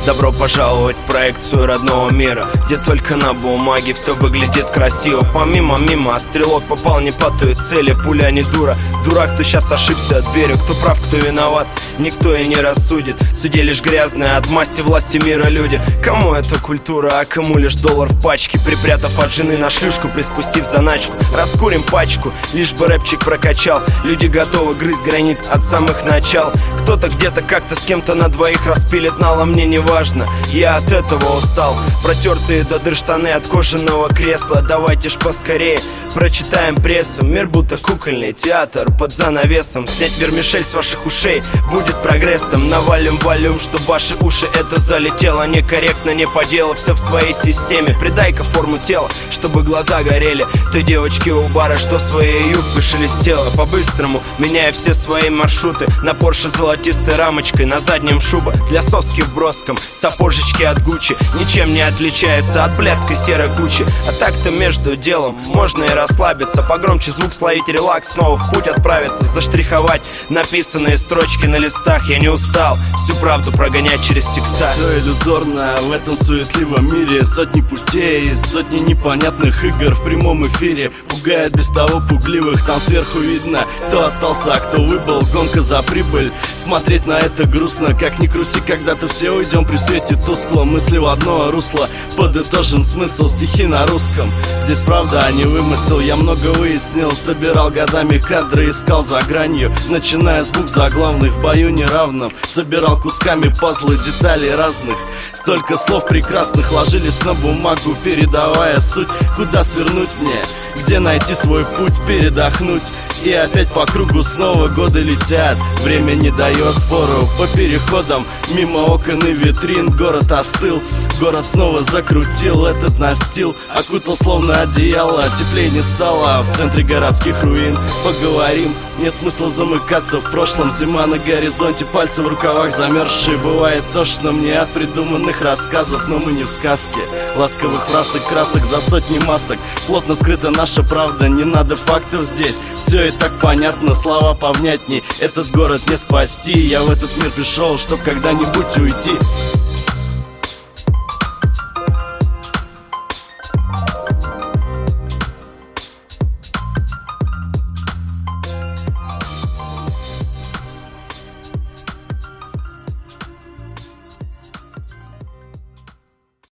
Добро пожаловать в проекцию родного мира, где только на бумаге все выглядит красиво. Помимо мимо, а стрелок попал не по той цели. Пуля не дура, дурак, кто сейчас ошибся дверью. Кто прав, кто виноват, никто и не рассудит. Судьи лишь грязные, от масти власти мира люди. Кому это культура, а кому лишь доллар в пачке. Припрятав от жены на шлюшку, приспустив заначку. Раскурим пачку, лишь бы рэпчик прокачал. Люди готовы грызть гранит от самых начал. Кто-то где-то как-то с кем-то на двоих распилит нало, мне не важно, я от этого устал. Протертые до дыр штаны от кожаного кресла. Давайте ж поскорее прочитаем прессу. Мир будто кукольный театр под занавесом. Снять вермишель с ваших ушей будет прогрессом. Навалим волюм, чтоб ваши уши это залетело. Некорректно, не по делу, все в своей системе. Придай-ка форму тела, чтобы глаза горели. Той девочки у бара, что своей юбкой шелестела. По-быстрому, меняя все свои маршруты. На Порше золотистой рамочкой, на заднем шуба для соски в броском. Сапожечки от Гуччи ничем не отличается от блядской серой кучи. А так-то между делом можно и расслабиться. Погромче звук словить, релакс, снова в путь отправиться. Заштриховать написанные строчки на листах. Я не устал всю правду прогонять через текста. Все иллюзорно в этом суетливом мире. Сотни путей, сотни непонятных игр в прямом эфире. Пугает без того пугливых, там сверху видно, кто остался, а кто выбыл. Гонка за прибыль, смотреть на это грустно. Как ни крути, когда-то все уйдем при свете тускло. Мысли в одно русло, подытожен смысл, стихи на русском. Здесь правда, а не вымысел, я много выяснил. Собирал годами кадры, искал за гранью. Начиная с букв заглавных, в бою неравном. Собирал кусками пазлы деталей разных. Столько слов прекрасных ложились на бумагу, передавая суть. Куда свернуть мне, где найти свой путь, передохнуть. И опять по кругу снова годы летят. Время не дает фору по переходам. Мимо окон и витрин город остыл. Город снова закрутил этот настил. Окутал словно одеяло, теплее не стало. В центре городских руин поговорим. Нет смысла замыкаться в прошлом. Зима на горизонте, пальцы в рукавах замерзшие. Бывает тошно мне от придуманных рассказов, но мы не в сказке. Ласковых фраз и красок за сотни масок. Плотно скрыта наша правда, не надо фактов здесь. Все и так понятно, слова повнятней. Этот город не спасти. Я в этот мир пришел, чтоб когда-нибудь уйти.